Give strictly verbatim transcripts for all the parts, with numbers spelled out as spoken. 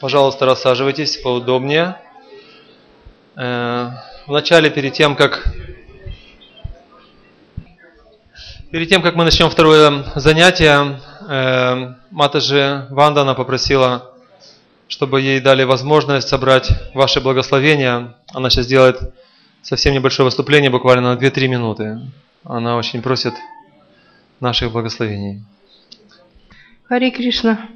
Пожалуйста, рассаживайтесь поудобнее. Вначале, перед тем, как перед тем, как мы начнем второе занятие, Матаджи Вандана попросила, чтобы ей дали возможность собрать ваши благословения. Она сейчас делает совсем небольшое выступление, буквально на две-три минуты. Она очень просит наших благословений. Хари Кришна.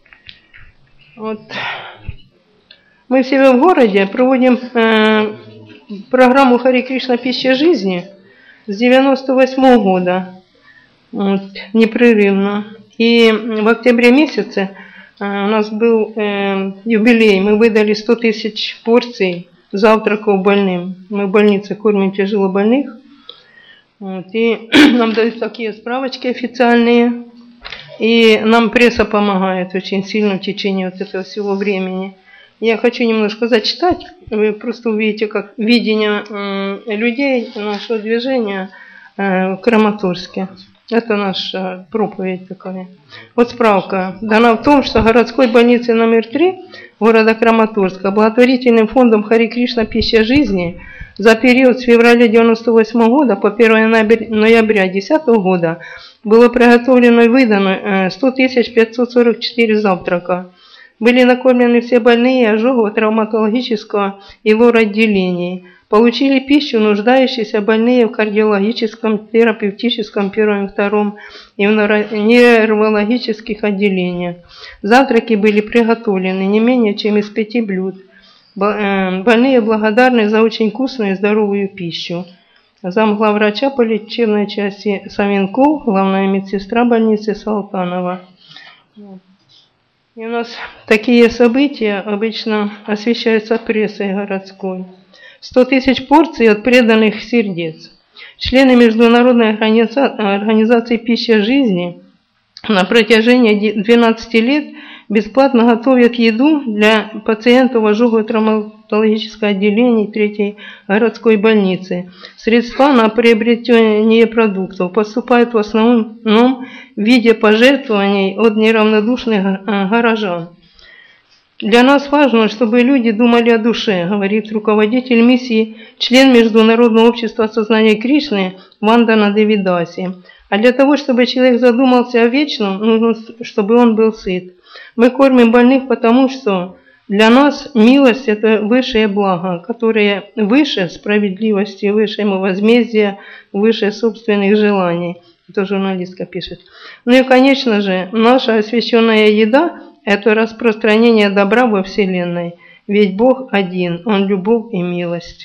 Вот. Мы в себе в городе проводим э, программу Хари Кришна «Пища жизни» с девяносто восьмого года, вот, непрерывно. И в октябре месяце э, у нас был э, юбилей, мы выдали сто тысяч порций завтраков больным. Мы в больнице кормим тяжело больных. Вот, и нам дают такие справочки официальные. И нам пресса помогает очень сильно в течение вот этого всего времени. Я хочу немножко зачитать. Вы просто увидите, как видение э, людей нашего движения э, в Краматорске. Это наша проповедь такая. Вот справка дана в том, что городской больнице номер три города Краматорска благотворительным фондом Хари Кришна «Пища жизни» за период с февраля девяносто восьмого года по первое ноября две тысячи десятого года было приготовлено и выдано сто тысяч пятьсот сорок четыре завтрака. Были накормлены все больные ожогового, травматологического и лор-отделений. Получили пищу нуждающиеся больные в кардиологическом, терапевтическом первом и втором и в нейрологических отделениях. Завтраки были приготовлены не менее чем из пяти блюд. Больные благодарны за очень вкусную и здоровую пищу. Замглавврача по лечебной части Савенков, главная медсестра больницы Салтанова. И у нас такие события обычно освещаются прессой городской. сто тысяч порций от преданных сердец. Члены Международной организации «Пища жизни» на протяжении двенадцати лет бесплатно готовят еду для пациентов ожогово-травматологического отделения третьей городской больницы. Средства на приобретение продуктов поступают в основном в виде пожертвований от неравнодушных горожан. Для нас важно, чтобы люди думали о душе, говорит руководитель миссии, член Международного общества сознания Кришны Вандана Девидаси. А для того, чтобы человек задумался о вечном, нужно, чтобы он был сыт. Мы кормим больных, потому что для нас милость – это высшее благо, которое выше справедливости, выше возмездия, выше собственных желаний. Это журналистка пишет. Ну и, конечно же, наша освященная еда – это распространение добра во Вселенной. Ведь Бог один, Он любовь и милость.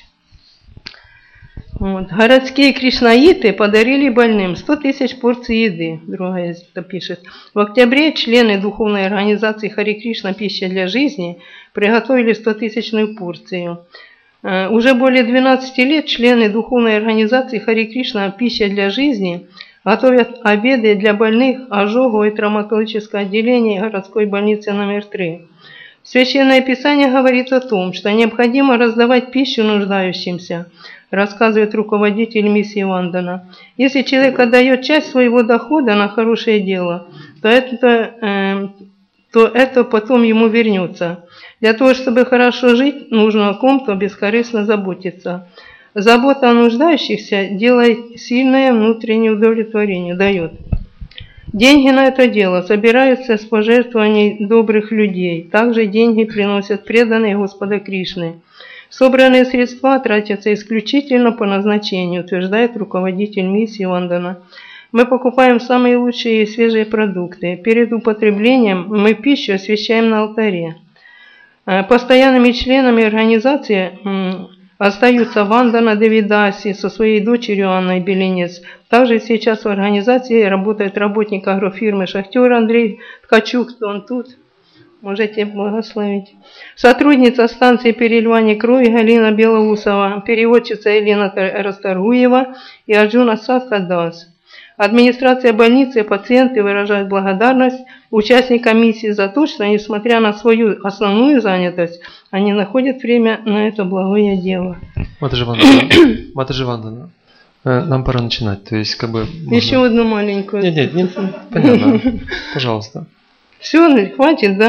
Вот. Городские кришнаиты подарили больным сто тысяч порций еды, другая пишет. В октябре члены духовной организации Хари Кришна «Пища для жизни» приготовили стотысячную порцию. Уже более двенадцати лет члены духовной организации Хари Кришна «Пища для жизни» готовят обеды для больных ожогового и травматологического отделения городской больницы номер три. Священное Писание говорит о том, что необходимо раздавать пищу нуждающимся, рассказывает руководитель миссии Вандана. Если человек отдает часть своего дохода на хорошее дело, то это, э, то это потом ему вернется. Для того, чтобы хорошо жить, нужно о ком-то бескорыстно заботиться. Забота о нуждающихся делает сильное внутреннее удовлетворение, дает. Деньги на это дело собираются с пожертвований добрых людей. Также деньги приносят преданные Господа Кришны. Собранные средства тратятся исключительно по назначению, утверждает руководитель миссии Вандана. Мы покупаем самые лучшие и свежие продукты. Перед употреблением мы пищу освящаем на алтаре. Постоянными членами организации остаются Вандана Девидаси со своей дочерью Анной Беленец. Также сейчас в организации работает работник агрофирмы «Шахтер» Андрей Ткачук, он тут. Можете благословить. Сотрудница станции переливания крови Галина Белоусова, переводчица Елена Расторгуева и Арджуна Садхадас. Администрация больницы и пациенты выражают благодарность участникам миссии за то, что, несмотря на свою основную занятость, они находят время на это благое дело. Матаджи Вандана, Матаджи Вандана, нам пора начинать. То есть, как бы, можно... Еще одну маленькую. Нет, нет, нет, понятно. Пожалуйста. Все, хватит, да?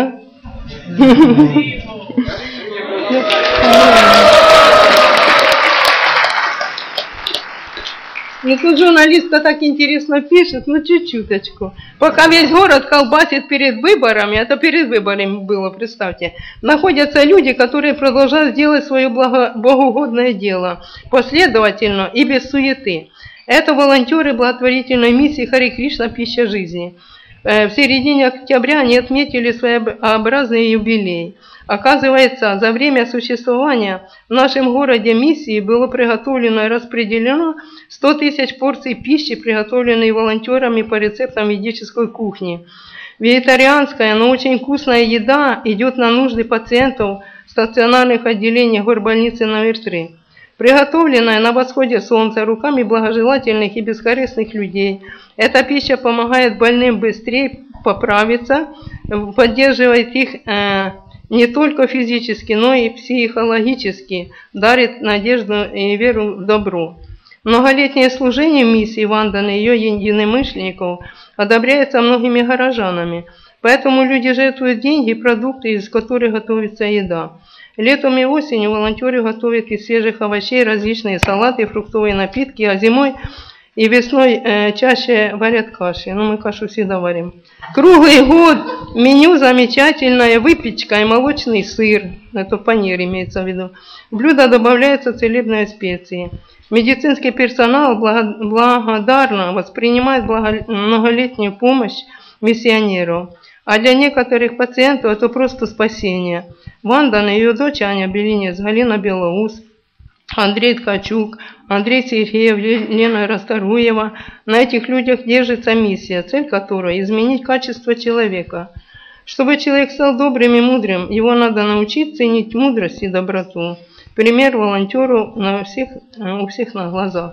И тут журналистка так интересно пишет, ну чуть-чуточку. Пока весь город колбасит перед выборами, это перед выборами было, представьте, находятся люди, которые продолжают делать свое благо, богоугодное дело, последовательно и без суеты. Это волонтеры благотворительной миссии Харе Кришна «Пища жизни». В середине октября они отметили своеобразный юбилей. Оказывается, за время существования в нашем городе миссии было приготовлено и распределено сто тысяч порций пищи, приготовленной волонтерами по рецептам ведической кухни. Вегетарианская, но очень вкусная еда идет на нужды пациентов стационарных отделений горбольницы номер три. Приготовленная на восходе солнца руками благожелательных и бескорыстных людей, эта пища помогает больным быстрее поправиться, поддерживает их э, не только физически, но и психологически, дарит надежду и веру в добро. Многолетнее служение миссии Ванданы и ее единомышленников одобряется многими горожанами, поэтому люди жертвуют деньги и продукты, из которых готовится еда. Летом и осенью волонтеры готовят из свежих овощей различные салаты, фруктовые напитки, а зимой и весной э, чаще варят каши. Но мы кашу всегда варим. Круглый год меню замечательная выпечка и молочный сыр. Это панир имеется в виду. В блюдо добавляются целебные специи. Медицинский персонал благодарно воспринимает благо... многолетнюю помощь миссионеру. А для некоторых пациентов это просто спасение. Вандана и ее дочь Аня Белинец, Галина Белоус, Андрей Ткачук, Андрей Сергеев, Лена Расторуева. На этих людях держится миссия, цель которой – изменить качество человека. Чтобы человек стал добрым и мудрым, его надо научить ценить мудрость и доброту. Пример волонтеру на всех, у всех на глазах.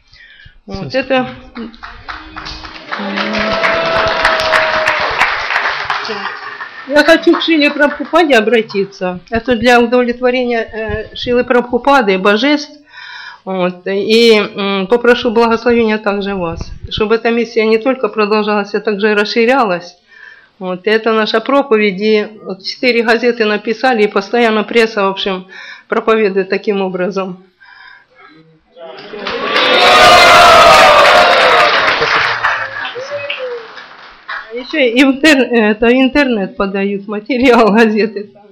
Вот это... Я хочу к Шиле Прабхупаде обратиться. Это для удовлетворения э, Шилы Прабхупады, божеств. Вот, и э, попрошу благословения также вас, чтобы эта миссия не только продолжалась, а также расширялась. Вот, это наша проповедь. И вот, четыре газеты написали, и постоянно пресса, в общем, проповедует таким образом. Еще интер... это интернет подают, материал газеты.